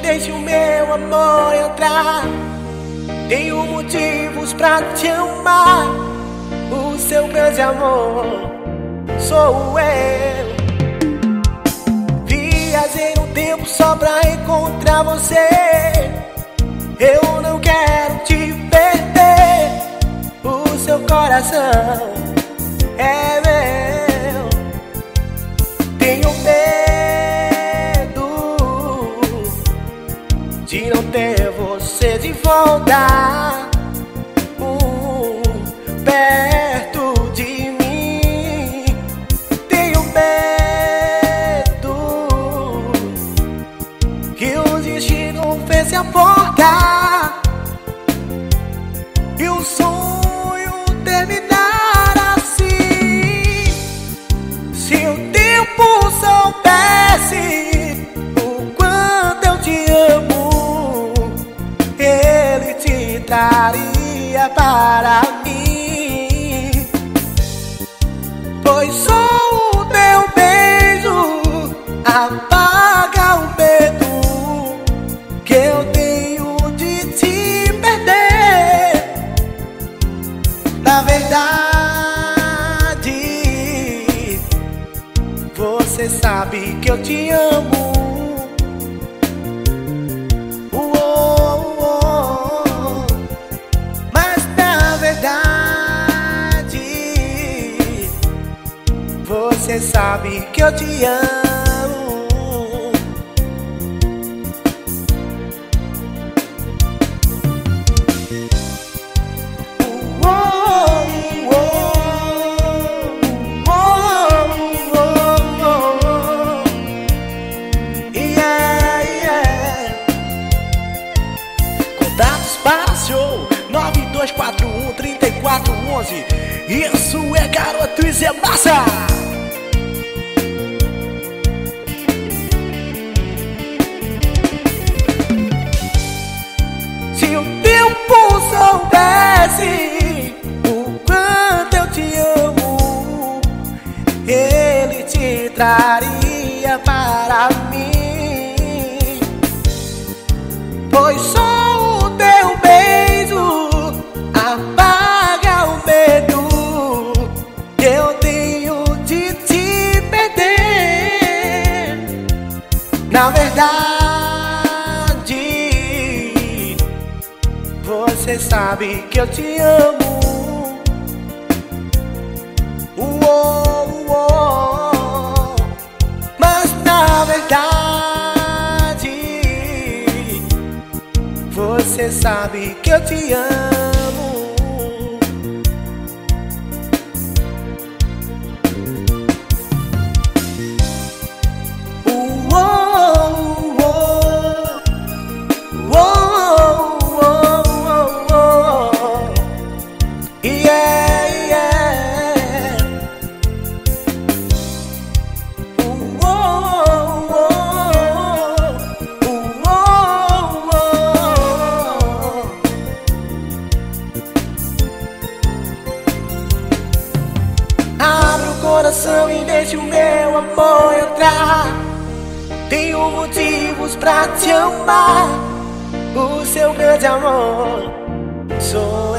deixe o meu amor entrar. Tenho motivos pra te amar. O seu grande amor sou eu. Viajei no tempo só pra encontrar você. Eu não quero te perder. O seu coração é meu. Tenho medo de não ter você de volta perto de mim. Tenho medo que o destino feche a porta e o sonho terminar assim. Se o tempo soubesse o quanto eu te amo, ele te traria para mim. Pois só o teu beijo apaga o medo que eu tenho de te perder. Na verdade, você sabe que eu te amo. Mas na verdade, você sabe que eu te amo. Para show 9241-3411. Isso é garoto, isso é massa. Se o tempo soubesse o quanto eu te amo, ele te traria para mim. Pois só teu beijo apaga o medo que eu tenho de te perder. Na verdade, você sabe que eu te amo. Mas na verdade, você sabe que eu te amo. E deixe o meu amor entrar. Tenho motivos pra te amar. O seu grande amor sou